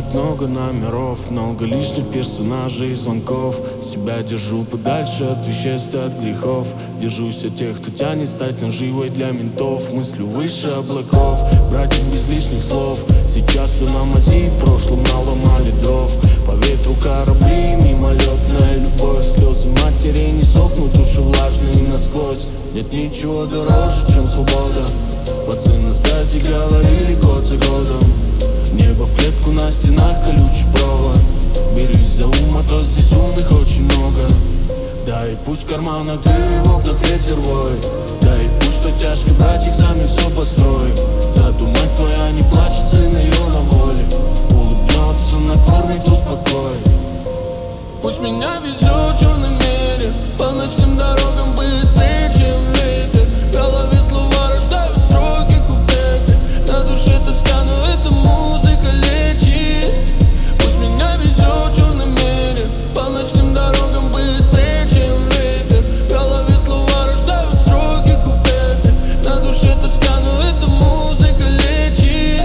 Ведь много номеров, много лишних персонажей и звонков. Себя держу подальше от веществ и от грехов. Держусь от тех, кто тянет стать наживой для ментов. Мыслю выше облаков, братья без лишних слов. Сейчас все на мази, в прошлом наломали дров. По ветру корабли, мимолетная любовь. Слезы матери не сохнут, души влажные насквозь. Нет ничего дороже, чем свобода. Пацаны на связи говорили год за годом. Небо в клетку, на стенах колючий провод. Берись за ум, а то здесь умных очень много. Да и пусть в карманах дыры, в окнах ветер воет. Да и пусть что тяжко, братик сами все построим. Зато мать твоя не плачет, сын ее на воле. Улыбнется, накормит, успокоит. Пусть меня везет в черном мире, по ночным дорогам быстрее, чем ветер. В голове слова рождают строки, куплеты. На душе тоска, но эта музыка лечит. Пусть меня везет в черном мире, по ночным дорогам быстрее, чем ветер. В голове слова рождают строки, куплеты. На душе тоска, но эта музыка лечит.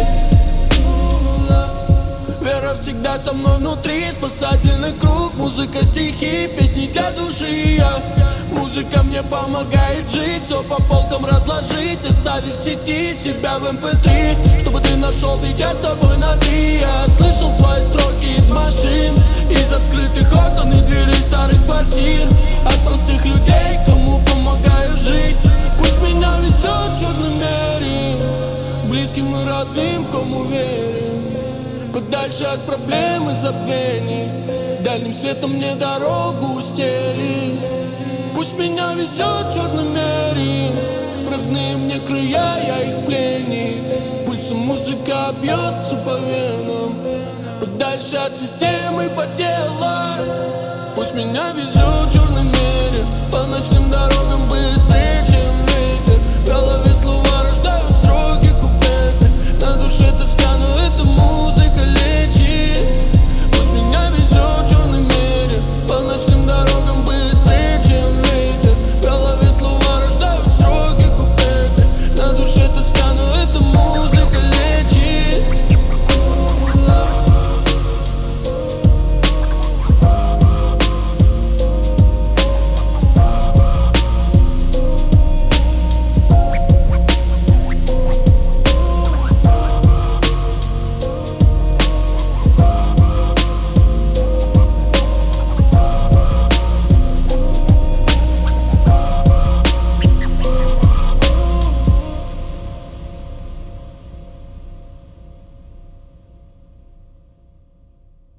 Вера всегда со мной внутри, спасательный круг. Музыка, стихи, песни для души. Музыка мне помогает жить, все по полкам разложить, оставив в сети себя в MP3, чтобы ты нашел, ведь я с тобой на «ты». Я слышал свои строки из машин, из открытых окон и дверей старых квартир. От простых людей, кому помогаю жить. Пусть меня везет в черном мире, близким и родным, в ком уверен. Подальше от проблем и забвений, дальним светом мне дорогу устели. Пусть меня везет в черном мире, родные мне края, я их пленник. Пульсом музыка бьется по венам, подальше от системы подела. Пусть меня везет в черном мире, по ночным дорогам быстрее, чем